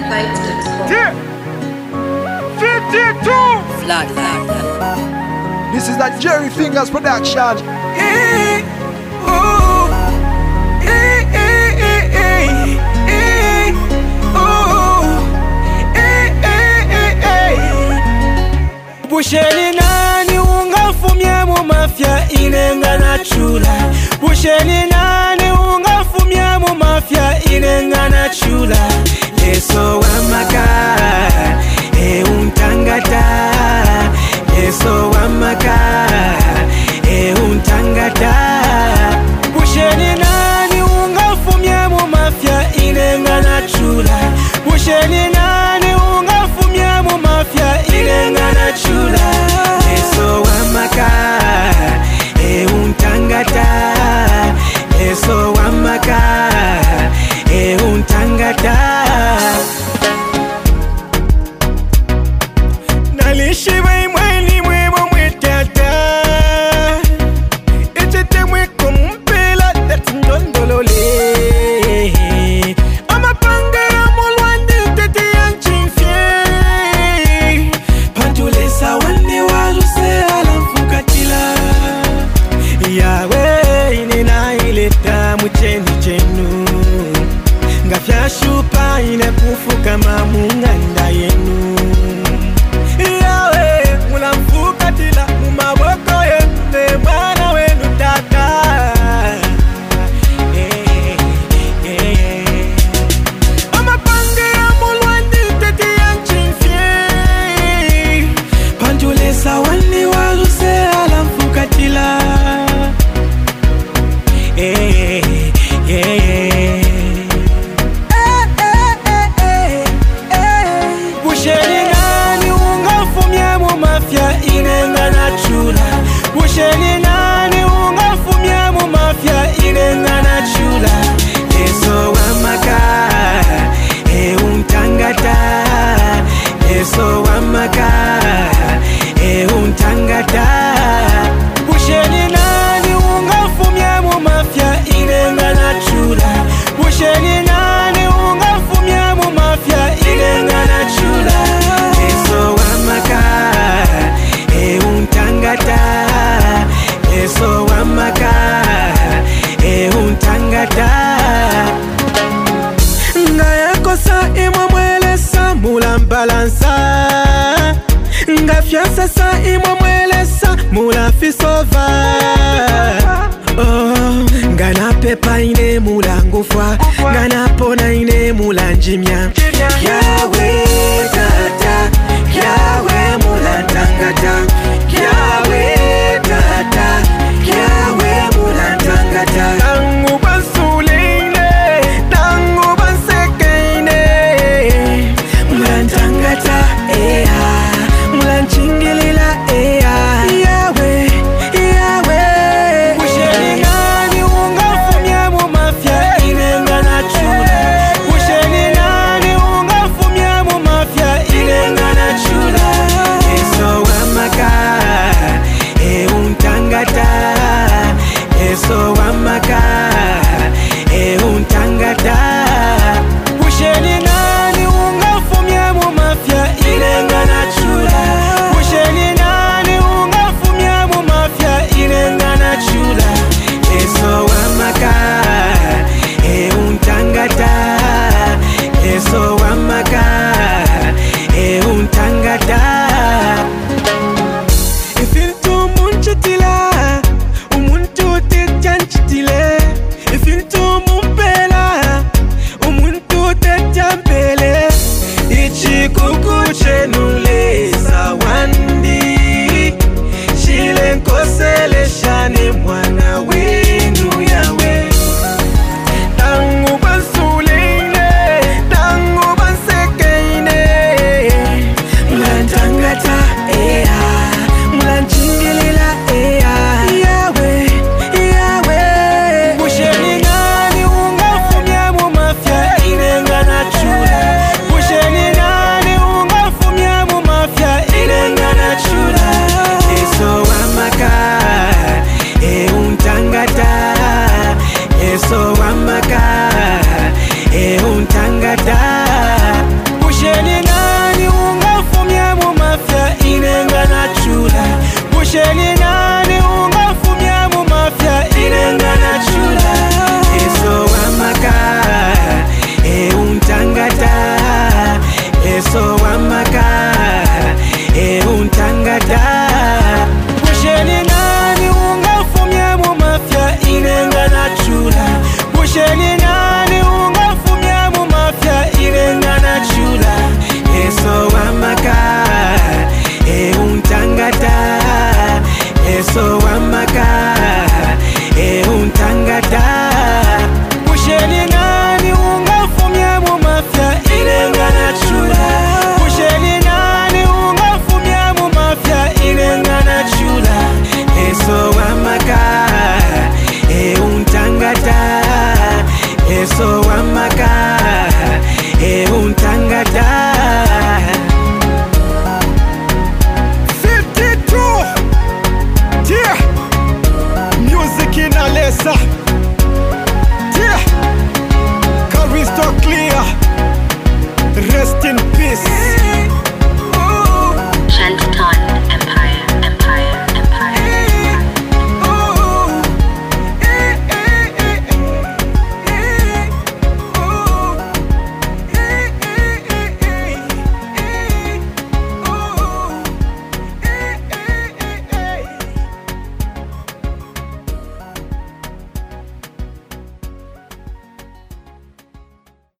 Yeah. 52. Flat. This is that Jerry Fingers production. Busheni nani ungafumye mu mafia inenga na chula. Busheni nani ungafumye mu mafia inenga na chula. Yeso wa maka untangata. Yeso wa maka untangata. Busheni nani ungafumye mu mafia inenga na chula. Busheni nani ungafumye mu mafia inenga na chula. Yeso wa maka untangata. Yeso wa maka untangata. Nalishiwe mweni mwebo mwetata. Echete mweko mpela tatindondolole. Amapange ya mulwandi tete yanchimfye. Pantulesa wande waluse alamfukatila. Yawe inena ileta mucheni chenu. Ngafya shupa inekufuka mamunganda yenu. Yawe mulamfukatila mumaboko yenu mwana wenu tata. Amapange ya mulwandi tete yanchimfye. Panjulesa wani waluse alamfukatila. Busheni nani ungafumye mu mafia inenga na chula. Busheni nani ungafumye mu mafia inenga na chula. Yeso wa maka untangata. Yeso wa maka untangata. Busheni nani ungafumye mu mafia inenga na chula. Busheni nani ungafumye mu mafia inenga na chula. Yeso wa maka untangata. Yeso wa maka untangata. Ngaya kosa imwa mwelesa mula balansa. Ngafyasa sa imwa mwelesa mula fisova. Ngana pepa ine mula ngufwa. Ngana pona ine mula njimya. Yawe tata. Yawe mula tangata. Yawe tata. Yawe mula tangata. Tangu bansuline. Tangu bansekeine. Mula tangata. Mula nchingilila. Yawe. Busheni nani ungafumye mu mafia inenga na chula. Busheni nani ungafumye mu mafia inenga na chula. Yeso wa maka untangata. Yeso wa maka untangata. Busheni nani ungafumye mu mafia inenga na chula. Busheni nani ungafumye mu mafia inenga na chula. Yeso wa maka untangata. Yeso wa maka untangata. Ifintu munchitila umuntu tetyanchitile. Ifintu mumpela umuntu tetyampele. Ichikuku chenule sawandi. Shile nkosele shani mwana wenu yawe. Tangu bansuline. Tangu bansekeine. ntanga